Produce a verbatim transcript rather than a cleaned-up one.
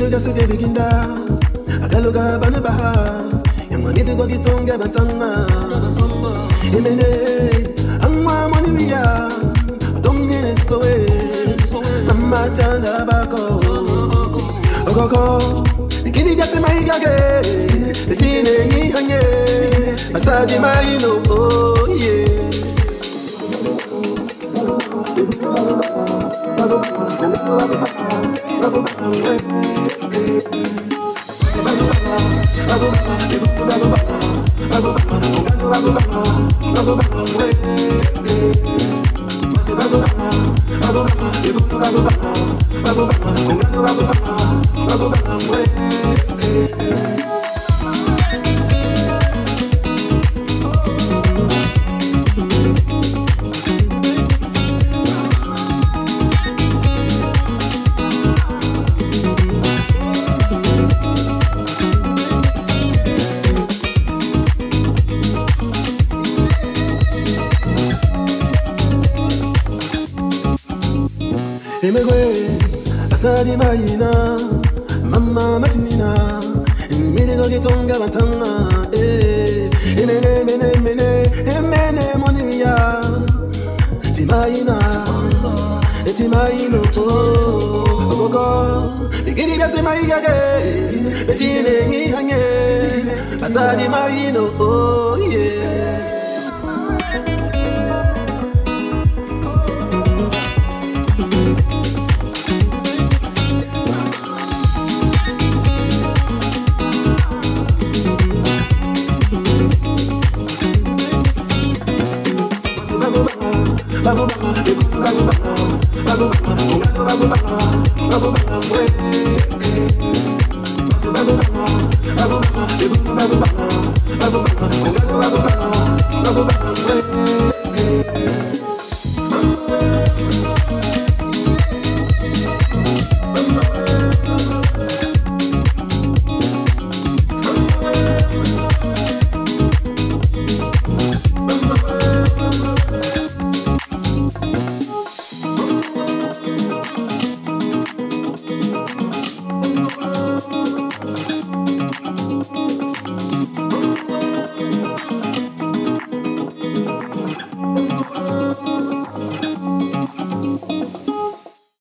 Inuga suge biginda Agaluga bane baha Yang wanita go gitonga bantanga Imene Angwa moni wiya Adongene soe Mama tanda bako Ogogo Bikini gase maigage Betine ngi hanye Masaji marino oh yeah Emegwe, asadi maina, mama matinina, mire go gitonga bantanga, eh, emene mene mene, emene moniya, timaina, timaino, oh, gogo, bigini gase maigage, betine ngi hanye, asadi maino, oh yeah. Babu baba, babu baba, babu baba, babu baba, babu baba, babu baba, babu baba, babu baba, babu baba, babu baba,